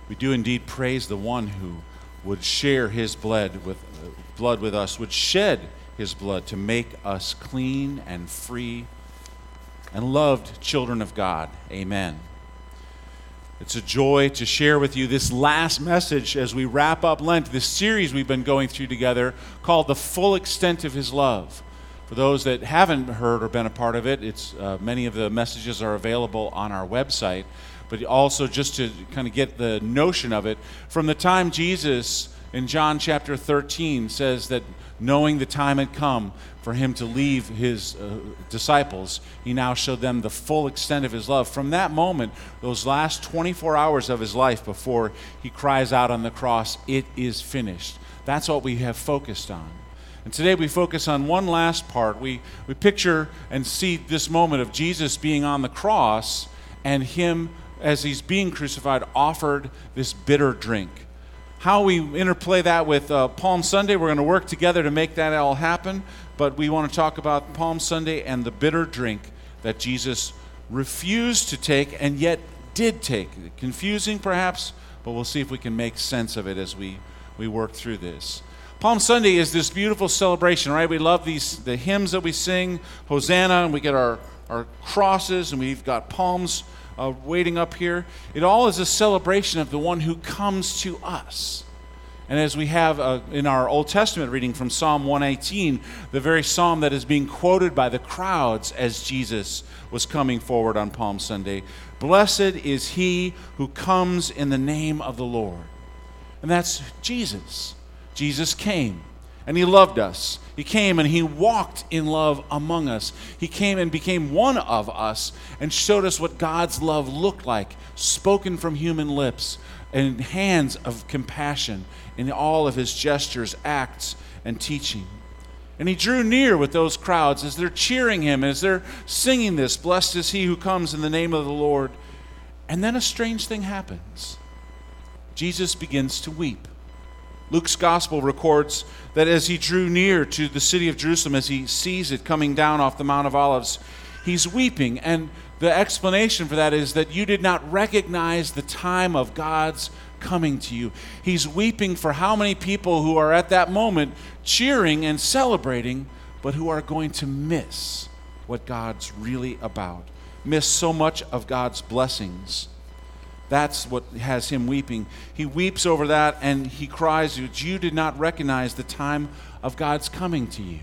We do indeed praise the one who would share his blood with us, would shed his blood to make us clean and free and loved children of God. Amen. It's a joy to share with you this last message as we wrap up Lent, this series we've been going through together called The Full Extent of His Love. For those that haven't heard or been a part of it, many of the messages are available on our website. But also just to kind of get the notion of it, from the time Jesus in John chapter 13 says that knowing the time had come for him to leave his disciples, he now showed them the full extent of his love. From that moment, those last 24 hours of his life before he cries out on the cross, "It is finished." That's what we have focused on. And today we focus on one last part. We picture and see this moment of Jesus being on the cross and him, as he's being crucified, offered this bitter drink. How we interplay that with Palm Sunday, we're going to work together to make that all happen, but we want to talk about Palm Sunday and the bitter drink that Jesus refused to take and yet did take. Confusing perhaps, but we'll see if we can make sense of it as we work through this. Palm Sunday is this beautiful celebration, right? We love the hymns that we sing, Hosanna, and we get our crosses, and we've got palms waiting up here. It all is a celebration of the one who comes to us. And as we have in our Old Testament reading from Psalm 118, the very psalm that is being quoted by the crowds as Jesus was coming forward on Palm Sunday, "Blessed is he who comes in the name of the Lord." And that's Jesus. Jesus came, and he loved us. He came and he walked in love among us. He came and became one of us and showed us what God's love looked like, spoken from human lips, and hands of compassion in all of his gestures, acts, and teaching. And he drew near with those crowds as they're cheering him, as they're singing this, "Blessed is he who comes in the name of the Lord." And then a strange thing happens. Jesus begins to weep. Luke's gospel records that as he drew near to the city of Jerusalem, as he sees it coming down off the Mount of Olives, he's weeping. And the explanation for that is that you did not recognize the time of God's coming to you. He's weeping for how many people who are at that moment cheering and celebrating, but who are going to miss what God's really about, miss so much of God's blessings. That's what has him weeping. He weeps over that and he cries, "You did not recognize the time of God's coming to you."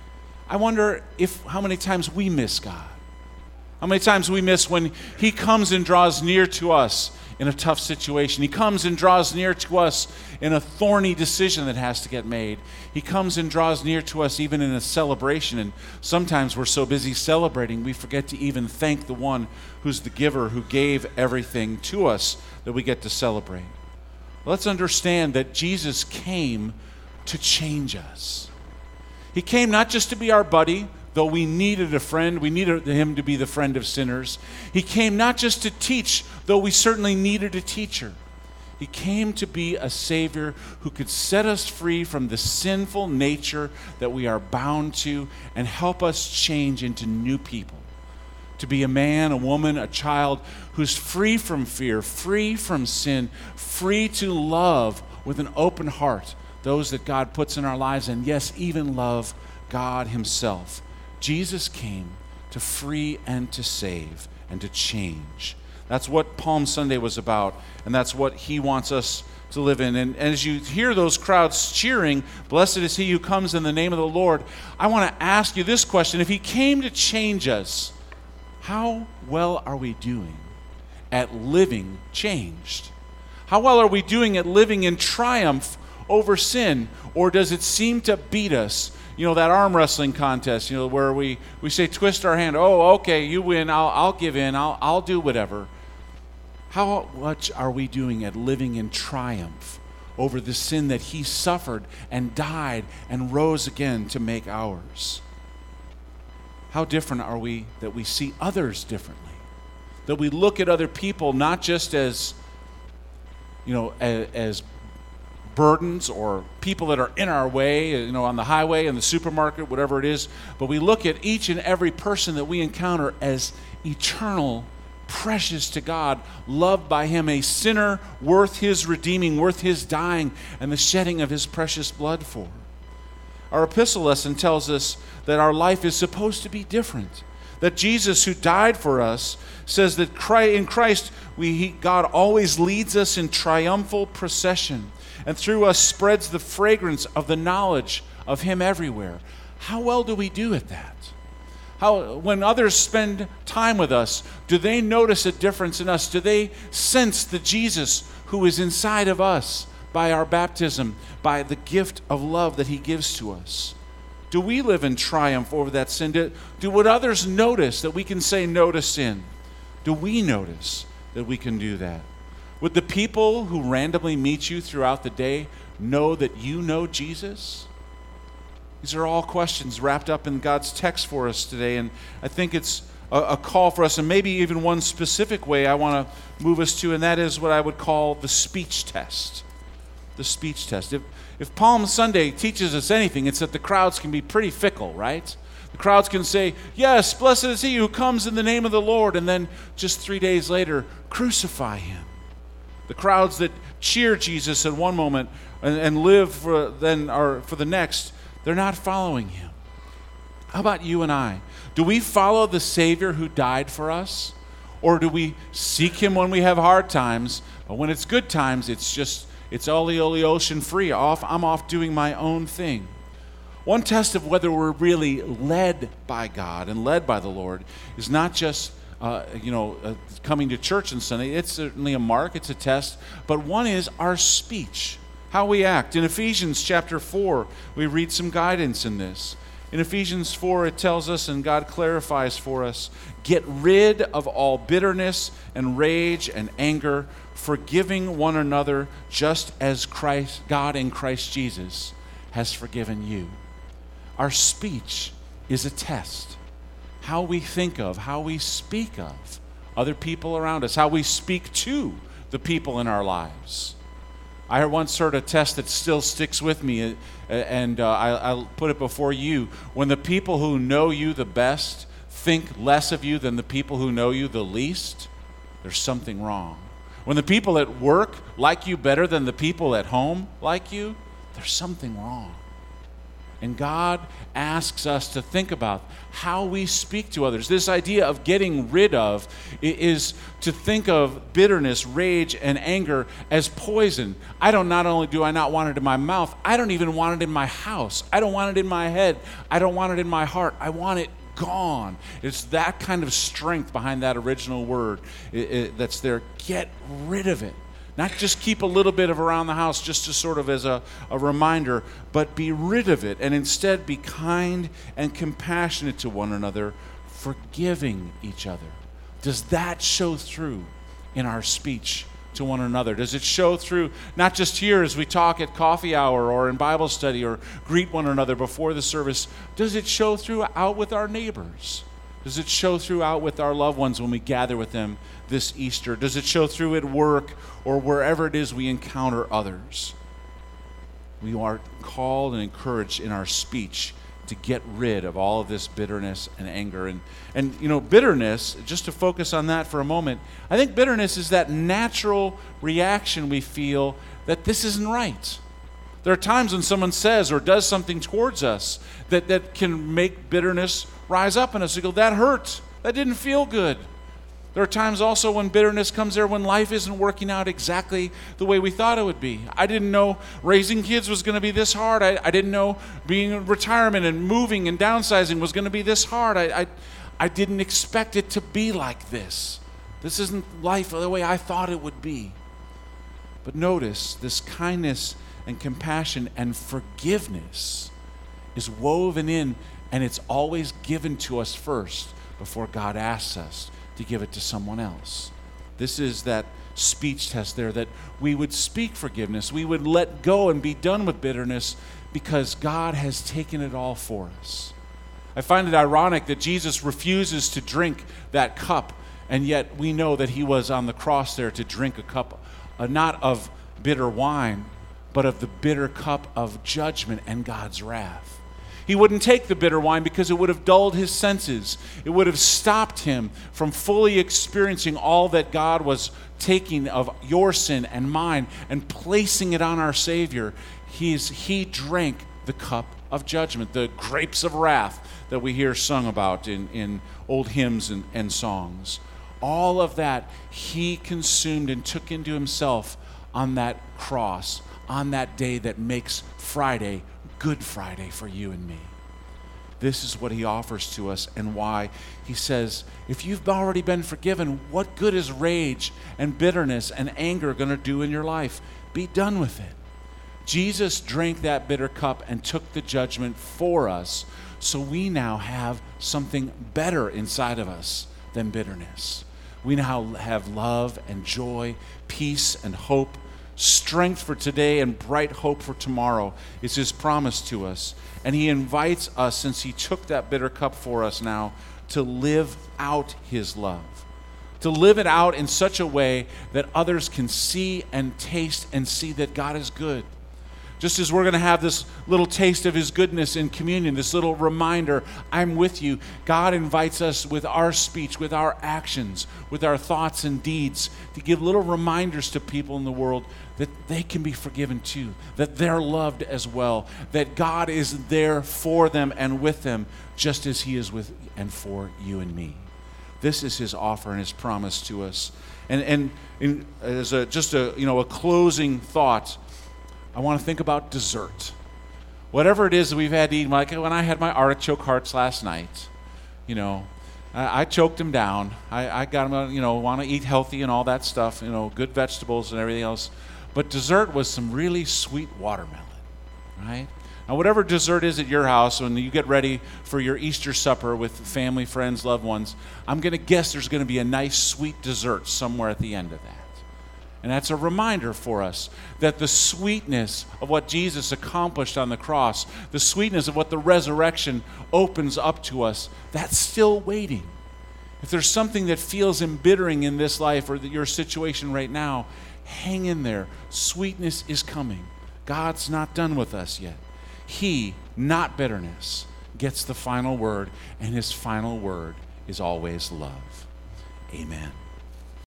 I wonder how many times we miss God. How many times we miss when he comes and draws near to us in a tough situation. He comes and draws near to us in a thorny decision that has to get made. He comes and draws near to us even in a celebration. And sometimes we're so busy celebrating, we forget to even thank the one who's the giver, who gave everything to us that we get to celebrate. Let's understand that Jesus came to change us. He came not just to be our buddy, though we needed a friend, we needed him to be the friend of sinners. He came not just to teach, though we certainly needed a teacher. He came to be a Savior who could set us free from the sinful nature that we are bound to and help us change into new people. To be a man, a woman, a child who's free from fear, free from sin, free to love with an open heart those that God puts in our lives, and yes, even love God himself. Jesus came to free and to save and to change. That's what Palm Sunday was about, and that's what he wants us to live in. And as you hear those crowds cheering, "Blessed is he who comes in the name of the Lord," I want to ask you this question. If he came to change us, how well are we doing at living changed? How well are we doing at living in triumph over sin? Or does it seem to beat us? You know, that arm wrestling contest, where we say, twist our hand. "Oh, okay, you win. I'll give in. I'll do whatever." How much are we doing at living in triumph over the sin that he suffered and died and rose again to make ours? How different are we that we see others differently? That we look at other people not just as burdens or people that are in our way, on the highway, in the supermarket, whatever it is, but we look at each and every person that we encounter as eternal precious to God, loved by him, a sinner worth his redeeming, worth his dying, and the shedding of his precious blood for. Our epistle lesson tells us that our life is supposed to be different. That Jesus, who died for us, says that in Christ, God always leads us in triumphal procession, and through us spreads the fragrance of the knowledge of him everywhere. How well do we do at that? When others spend time with us, do they notice a difference in us? Do they sense the Jesus who is inside of us by our baptism, by the gift of love that he gives to us? Do we live in triumph over that sin? Would others notice that we can say no to sin? Do we notice that we can do that? Would the people who randomly meet you throughout the day know that you know Jesus? These are all questions wrapped up in God's text for us today, and I think it's a call for us, and maybe even one specific way I want to move us to, and that is what I would call the speech test. The speech test. If Palm Sunday teaches us anything, it's that the crowds can be pretty fickle, right? The crowds can say, yes, blessed is he who comes in the name of the Lord, and then just 3 days later, crucify him. The crowds that cheer Jesus at one moment and live for the next, they're not following him. How about you and I? Do we follow the Savior who died for us? Or do we seek him when we have hard times, but when it's good times, it's ollie ocean free. I'm off doing my own thing. One test of whether we're really led by God and led by the Lord is not just coming to church on Sunday. It's certainly a mark, it's a test, but one is our speech, how we act. In Ephesians chapter 4, we read some guidance in this. In Ephesians 4, it tells us, and God clarifies for us, get rid of all bitterness and rage and anger, forgiving one another just as God in Christ Jesus has forgiven you. Our speech is a test. How we think of, how we speak of other people around us, how we speak to the people in our lives. I once heard a test that still sticks with me, and I'll put it before you. When the people who know you the best think less of you than the people who know you the least, there's something wrong. When the people at work like you better than the people at home like you, there's something wrong. And God asks us to think about how we speak to others. This idea of getting rid of is to think of bitterness, rage, and anger as poison. Not only do I not want it in my mouth, I don't even want it in my house. I don't want it in my head. I don't want it in my heart. I want it gone. It's that kind of strength behind that original word that's there. Get rid of it. Not just keep a little bit of around the house just to sort of as a reminder, but be rid of it and instead be kind and compassionate to one another, forgiving each other. Does that show through in our speech to one another? Does it show through not just here as we talk at coffee hour or in Bible study or greet one another before the service? Does it show through out with our neighbors? Does it show through out with our loved ones when we gather with them this Easter? Does it show through at work or wherever it is we encounter others? We are called and encouraged in our speech to get rid of all of this bitterness and anger. And bitterness, just to focus on that for a moment, I think bitterness is that natural reaction we feel that this isn't right. There are times when someone says or does something towards us that can make bitterness rise up in us. We go, that hurt. That didn't feel good. There are times also when bitterness comes there when life isn't working out exactly the way we thought it would be. I didn't know raising kids was going to be this hard. I didn't know being in retirement and moving and downsizing was going to be this hard. I didn't expect it to be like this. This isn't life the way I thought it would be. But notice this kindness and compassion and forgiveness is woven in, and it's always given to us first before God asks us to give it to someone else. This is that speech test there, that we would speak forgiveness. We would let go and be done with bitterness because God has taken it all for us. I find it ironic that Jesus refuses to drink that cup, and yet we know that he was on the cross there to drink a cup, not of bitter wine, but of the bitter cup of judgment and God's wrath. He wouldn't take the bitter wine because it would have dulled his senses. It would have stopped him from fully experiencing all that God was taking of your sin and mine and placing it on our Savior. He drank the cup of judgment, the grapes of wrath that we hear sung about in old hymns and songs. All of that he consumed and took into himself on that cross, on that day that makes Friday Good Friday for you and me. This is what he offers to us, and why he says, if you've already been forgiven, what good is rage and bitterness and anger going to do in your life? Be done with it. Jesus drank that bitter cup and took the judgment for us, so we now have something better inside of us than bitterness. We now have love and joy, peace and hope, strength for today and bright hope for tomorrow is his promise to us. And he invites us, since he took that bitter cup for us now, to live out his love. To live it out in such a way that others can see and taste and see that God is good. Just as we're going to have this little taste of his goodness in communion, this little reminder, I'm with you, God invites us with our speech, with our actions, with our thoughts and deeds, to give little reminders to people in the world that they can be forgiven too, that they're loved as well, that God is there for them and with them, just as he is with and for you and me. This is his offer and his promise to us. And as a closing thought, I want to think about dessert. Whatever it is that we've had to eat, like when I had my artichoke hearts last night, I choked them down. I got them, want to eat healthy and all that stuff, good vegetables and everything else. But dessert was some really sweet watermelon, right? Now, whatever dessert is at your house, when you get ready for your Easter supper with family, friends, loved ones, I'm going to guess there's going to be a nice sweet dessert somewhere at the end of that. And that's a reminder for us that the sweetness of what Jesus accomplished on the cross, the sweetness of what the resurrection opens up to us, that's still waiting. If there's something that feels embittering in this life or your situation right now, hang in there. Sweetness is coming. God's not done with us yet. He, not bitterness, gets the final word, and his final word is always love. Amen.